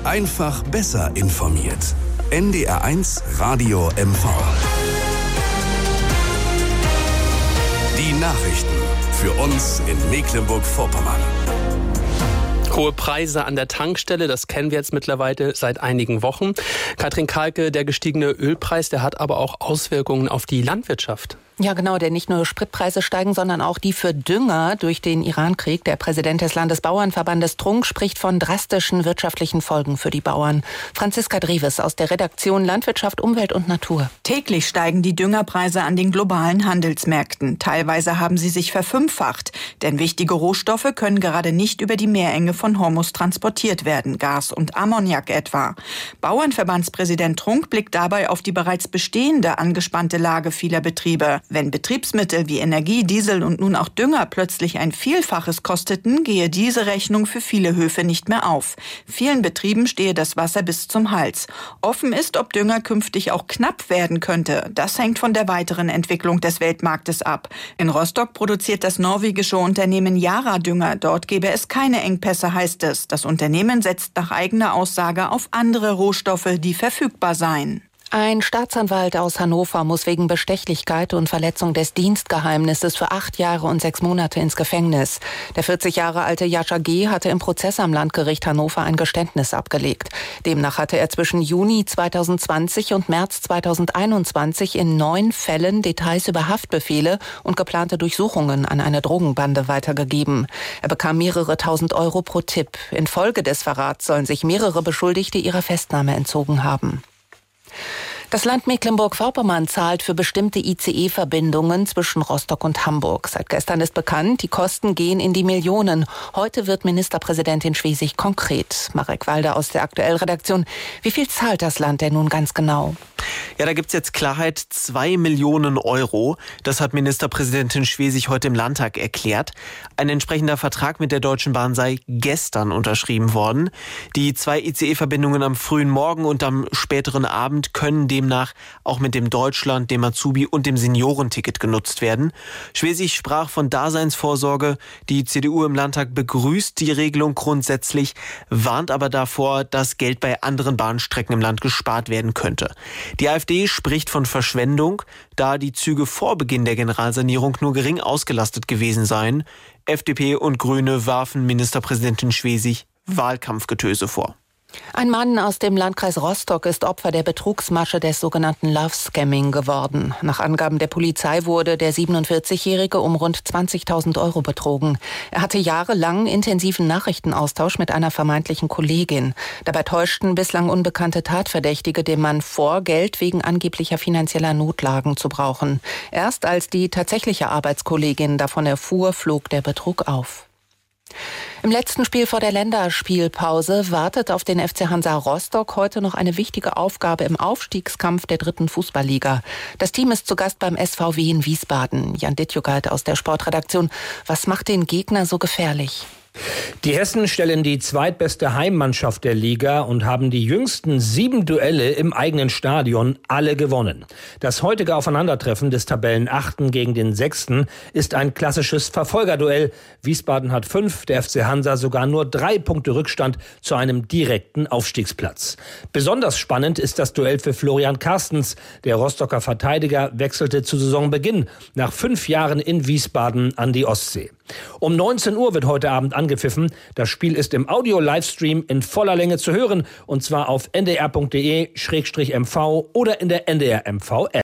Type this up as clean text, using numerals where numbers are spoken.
Einfach besser informiert. NDR1 Radio MV. Die Nachrichten für uns in Mecklenburg-Vorpommern. Hohe Preise an der Tankstelle, das kennen wir jetzt mittlerweile seit einigen Wochen. Katrin Kalke, der gestiegene Ölpreis, der hat aber auch Auswirkungen auf die Landwirtschaft. Ja, genau, denn nicht nur Spritpreise steigen, sondern auch die für Dünger durch den Irankrieg. Der Präsident des Landesbauernverbandes Trunk spricht von drastischen wirtschaftlichen Folgen für die Bauern. Franziska Dreves aus der Redaktion Landwirtschaft, Umwelt und Natur. Täglich steigen die Düngerpreise an den globalen Handelsmärkten. Teilweise haben sie sich verfünffacht, denn wichtige Rohstoffe können gerade nicht über die Meerenge von Hormuz transportiert werden, Gas und Ammoniak etwa. Bauernverbandspräsident Trunk blickt dabei auf die bereits bestehende angespannte Lage vieler Betriebe. Wenn Betriebsmittel wie Energie, Diesel und nun auch Dünger plötzlich ein Vielfaches kosteten, gehe diese Rechnung für viele Höfe nicht mehr auf. Vielen Betrieben stehe das Wasser bis zum Hals. Offen ist, ob Dünger künftig auch knapp werden könnte. Das hängt von der weiteren Entwicklung des Weltmarktes ab. In Rostock produziert das norwegische Unternehmen Yara Dünger. Dort gebe es keine Engpässe, heißt es. Das Unternehmen setzt nach eigener Aussage auf andere Rohstoffe, die verfügbar seien. Ein Staatsanwalt aus Hannover muss wegen Bestechlichkeit und Verletzung des Dienstgeheimnisses für 8 Jahre und 6 Monate ins Gefängnis. Der 40 Jahre alte Jascha G. hatte im Prozess am Landgericht Hannover ein Geständnis abgelegt. Demnach hatte er zwischen Juni 2020 und März 2021 in 9 Fällen Details über Haftbefehle und geplante Durchsuchungen an eine Drogenbande weitergegeben. Er bekam mehrere tausend Euro pro Tipp. Infolge des Verrats sollen sich mehrere Beschuldigte ihrer Festnahme entzogen haben. Das Land Mecklenburg-Vorpommern zahlt für bestimmte ICE-Verbindungen zwischen Rostock und Hamburg. Seit gestern ist bekannt, die Kosten gehen in die Millionen. Heute wird Ministerpräsidentin Schwesig konkret. Marek Walder aus der Aktuell-Redaktion. Wie viel zahlt das Land denn nun ganz genau? Ja, da gibt's jetzt Klarheit, 2 Millionen Euro. Das hat Ministerpräsidentin Schwesig heute im Landtag erklärt. Ein entsprechender Vertrag mit der Deutschen Bahn sei gestern unterschrieben worden. Die 2 ICE-Verbindungen am frühen Morgen und am späteren Abend können demnach auch mit dem Deutschland, dem Azubi und dem Seniorenticket genutzt werden. Schwesig sprach von Daseinsvorsorge. Die CDU im Landtag begrüßt die Regelung grundsätzlich, warnt aber davor, dass Geld bei anderen Bahnstrecken im Land gespart werden könnte. Die AfD spricht von Verschwendung, da die Züge vor Beginn der Generalsanierung nur gering ausgelastet gewesen seien. FDP und Grüne warfen Ministerpräsidentin Schwesig Wahlkampfgetöse vor. Ein Mann aus dem Landkreis Rostock ist Opfer der Betrugsmasche des sogenannten Love-Scamming geworden. Nach Angaben der Polizei wurde der 47-Jährige um rund 20.000 Euro betrogen. Er hatte jahrelang intensiven Nachrichtenaustausch mit einer vermeintlichen Kollegin. Dabei täuschten bislang unbekannte Tatverdächtige dem Mann vor, Geld wegen angeblicher finanzieller Notlagen zu brauchen. Erst als die tatsächliche Arbeitskollegin davon erfuhr, flog der Betrug auf. Im letzten Spiel vor der Länderspielpause wartet auf den FC Hansa Rostock heute noch eine wichtige Aufgabe im Aufstiegskampf der 3. Fußballliga. Das Team ist zu Gast beim SVW in Wiesbaden. Jan Dittjugalt aus der Sportredaktion. Was macht den Gegner so gefährlich? Die Hessen stellen die zweitbeste Heimmannschaft der Liga und haben die jüngsten 7 Duelle im eigenen Stadion alle gewonnen. Das heutige Aufeinandertreffen des Tabellenachten gegen den 6. ist ein klassisches Verfolgerduell. Wiesbaden hat 5, der FC Hansa sogar nur 3 Punkte Rückstand zu einem direkten Aufstiegsplatz. Besonders spannend ist das Duell für Florian Carstens. Der Rostocker Verteidiger wechselte zu Saisonbeginn nach 5 Jahren in Wiesbaden an die Ostsee. Um 19 Uhr wird heute Abend angepfiffen. Das Spiel ist im Audio-Livestream in voller Länge zu hören, und zwar auf ndr.de/mv oder in der NDR-MV-App.